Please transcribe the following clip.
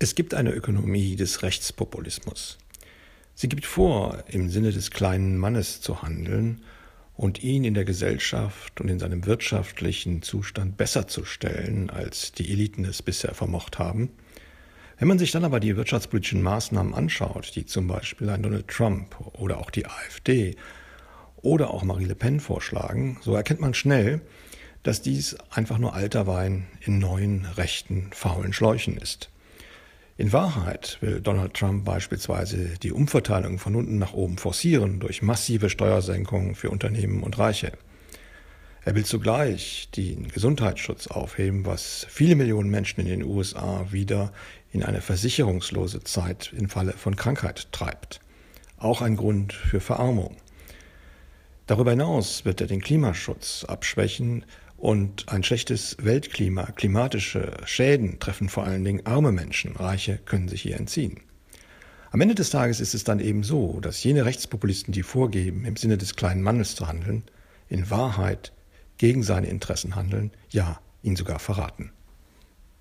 Es gibt eine Ökonomie des Rechtspopulismus. Sie gibt vor, im Sinne des kleinen Mannes zu handeln und ihn in der Gesellschaft und in seinem wirtschaftlichen Zustand besser zu stellen, als die Eliten es bisher vermocht haben. Wenn man sich dann aber die wirtschaftspolitischen Maßnahmen anschaut, die zum Beispiel ein Donald Trump oder auch die AfD oder auch Marine Le Pen vorschlagen, so erkennt man schnell, dass dies einfach nur alter Wein in neuen, rechten, faulen Schläuchen ist. In Wahrheit will Donald Trump beispielsweise die Umverteilung von unten nach oben forcieren durch massive Steuersenkungen für Unternehmen und Reiche. Er will zugleich den Gesundheitsschutz aufheben, was viele Millionen Menschen in den USA wieder in eine versicherungslose Zeit im Falle von Krankheit treibt. Auch ein Grund für Verarmung. Darüber hinaus wird er den Klimaschutz abschwächen und ein schlechtes Weltklima, klimatische Schäden treffen vor allen Dingen arme Menschen. Reiche können sich hier entziehen. Am Ende des Tages ist es dann eben so, dass jene Rechtspopulisten, die vorgeben, im Sinne des kleinen Mannes zu handeln, in Wahrheit gegen seine Interessen handeln, ja, ihn sogar verraten.